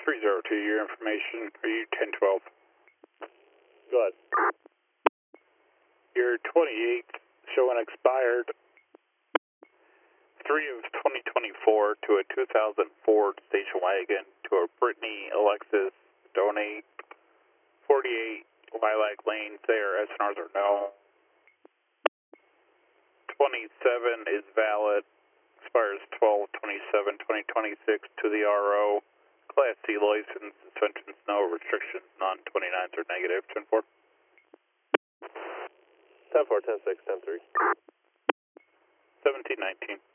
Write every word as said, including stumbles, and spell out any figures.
three zero two, your information. Are you ten twelve? Go ahead. Your twenty-eight showing expired three of twenty twenty-four to a two thousand Ford station wagon to a Brittany Alexis donate forty-eight Lilac Lane. There, S N Rs are no. twenty-seven is valid. Expires twelve twenty-seven twenty twenty-six to the R O. Class C license, suspensions no, restrictions none, twenty-nines are negative. ten four. ten four, ten six, ten three. seventeen nineteen.